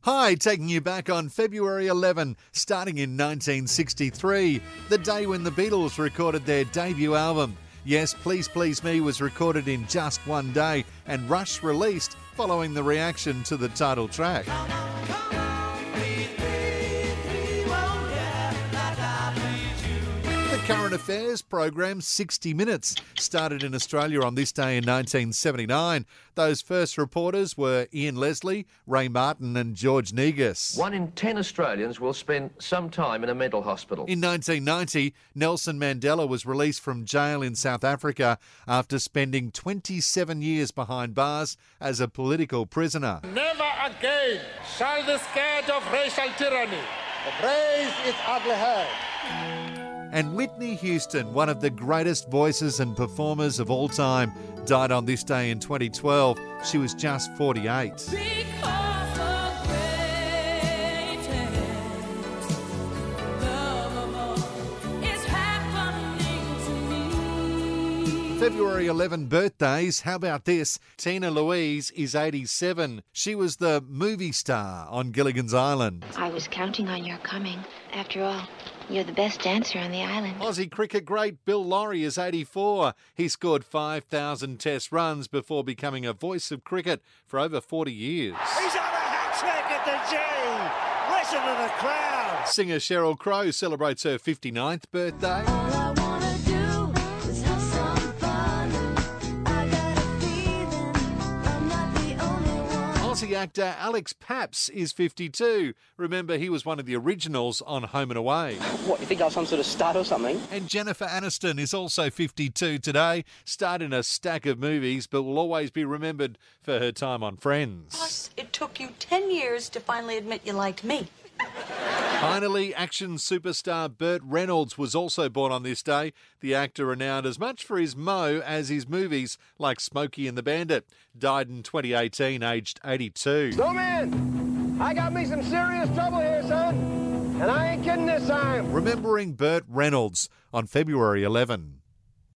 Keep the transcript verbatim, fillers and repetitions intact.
Hi, taking you back on February eleventh, starting in nineteen sixty-three, the day when the Beatles recorded their debut album. Yes, Please Please Me was recorded in just one day and Rush released following the reaction to the title track. The current affairs program sixty minutes started in Australia on this day in nineteen seventy-nine. Those first reporters were Ian Leslie, Ray Martin and George Negus. One in ten Australians will spend some time in a mental hospital. In nineteen ninety, Nelson Mandela was released from jail in South Africa after spending twenty-seven years behind bars as a political prisoner. Never again shall the scourge of racial tyranny raise its ugly head. And Whitney Houston, one of the greatest voices and performers of all time, died on this day in twenty twelve. She was just forty-eight. February eleventh birthdays, how about this? Tina Louise is eighty-seven. She was the movie star on Gilligan's Island. I was counting on your coming. After all, you're the best dancer on the island. Aussie cricket great Bill Lawry is eighty-four. He scored five thousand test runs before becoming a voice of cricket for over forty years. He's on a hat-trick at the G. Listen to the crowd. Singer Sheryl Crow celebrates her fifty-ninth birthday. Aussie actor Alex Paps is fifty-two. Remember, he was one of the originals on Home and Away. What, you think I was some sort of stud or something? And Jennifer Aniston is also fifty-two today. Starred in a stack of movies, but will always be remembered for her time on Friends. Plus, it took you ten years to finally admit you liked me. Finally, action superstar Burt Reynolds was also born on this day. The actor, renowned as much for his mo as his movies like Smokey and the Bandit, died in twenty eighteen, aged eighty-two. So, man, I got me some serious trouble here, son. And I ain't kidding this time. Remembering Burt Reynolds on February eleventh.